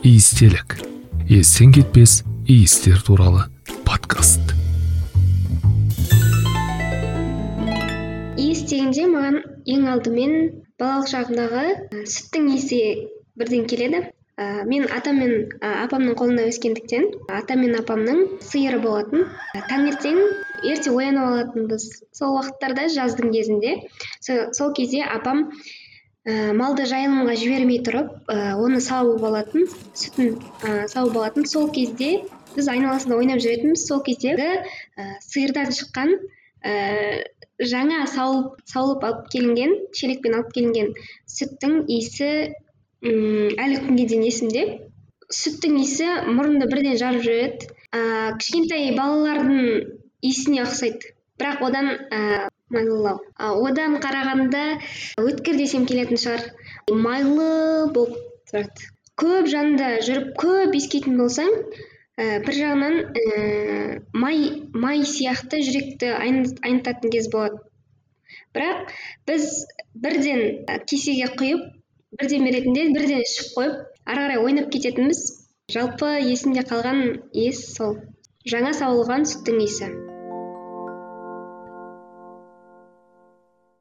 Иістелік. Естен кетпес иістер туралы подкаст. Иіс дегенде маған ең алдымен балалық шағымдағы сүттің иісі бірден келеді. Мен атам мен апамның қолында өскендіктен, атам мен апамның сиыры болатын. Таңертең ерте оянып алатынбыз. Сол уақыттарда жаздың кезінде, сол кезде апам малды жайылымға жібермей тұрып, оны сауып алатын, сүтін сауып алатын. Сол кезде біз айналасында ойнап жүретінбіз. Сол кездегі сиырдан шыққан жаңа сауылып алып келінген, шелекпен алып келінген сүттің иісі әлі күнге дейін есімде. Сүттің иісі мұрынды бірден жарып жібереді. Кішкентай балалардың иісіне ұқсайды. Бірақ одан майлылау. Одан қарағанда өткір десем келетін шығар. Майлы болып тұрады. Көп жанында жүріп, көп иіскейтін болсаң, бір жағынан май сияқты жүректі айнытатын кез болады. Бірақ біз бірден кесеге құйып, бірден беретінде, бірден ішіп қойып, ары қарай ойнап кететінбіз. Жалпы есімде қалған иіс сол. Жаңа сауылған сүттің иісі.